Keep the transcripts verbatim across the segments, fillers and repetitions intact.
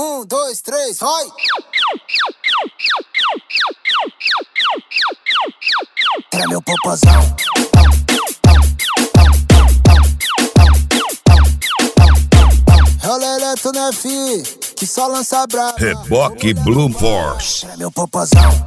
Um, dois, três, vai! Treme o popozão. É o Leleto, né, fi? Que só lança brava. Reboque Blue Force. Treme o popozão.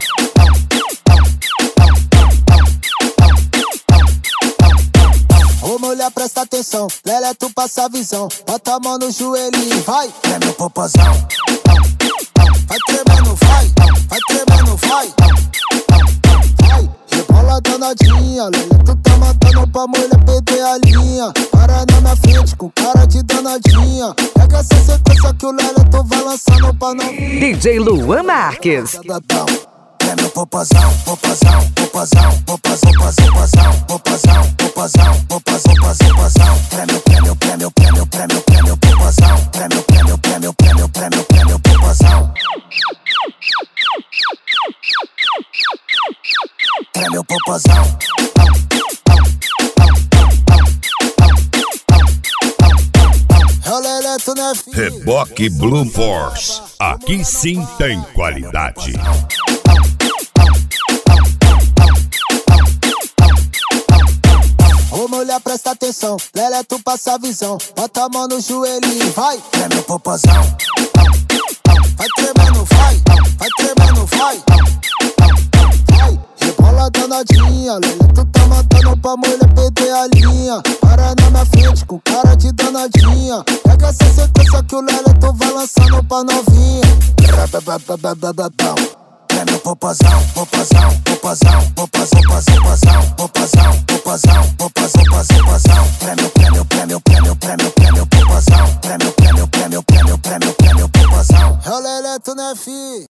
Ô mulher, presta atenção, Leleto passa a visão. Bota a mão no joelhinho, vai, treme o popozão. Vai tremendo, vai, vai tremendo, vai. Vai, rebola danadinha, Leleto tá matando pra mulher perder a linha. Para na minha frente com cara de danadinha. Pega essa sequência que o Leleto vai lançando pra não... D J Luan Marques. Treme o popozão, popozão, popozão, popozão, popozão, popozão, popozão, popozão, popozão. Treme, treme, treme, treme, treme, treme o popozão. Treme, treme, treme, treme, treme, treme o popozão. Treme o popozão. É o Leleto, né, filho? Reboque Blue Force. Aqui sim tem qualidade. Ô mulher, presta atenção, Leleto passa a visão. Bota a mão no joelhinho, vai, treme o popozão. Vai tremendo, vai, vai tremendo, vai. Vai, rebola danadinha, Leleto tá matando pra mulher perder a linha. Para na minha frente com cara de danadinha. Pega essa sequência que o Leleto vai lançando pra novinha. Treme o popozão, popozão, popozão, popozão, popozão, popozão, popozão, popozão, popozão. Treme, treme, treme, treme, treme, treme o popozão. Treme, treme, treme, treme, treme, treme o popozão. É o Leleto, né, fi?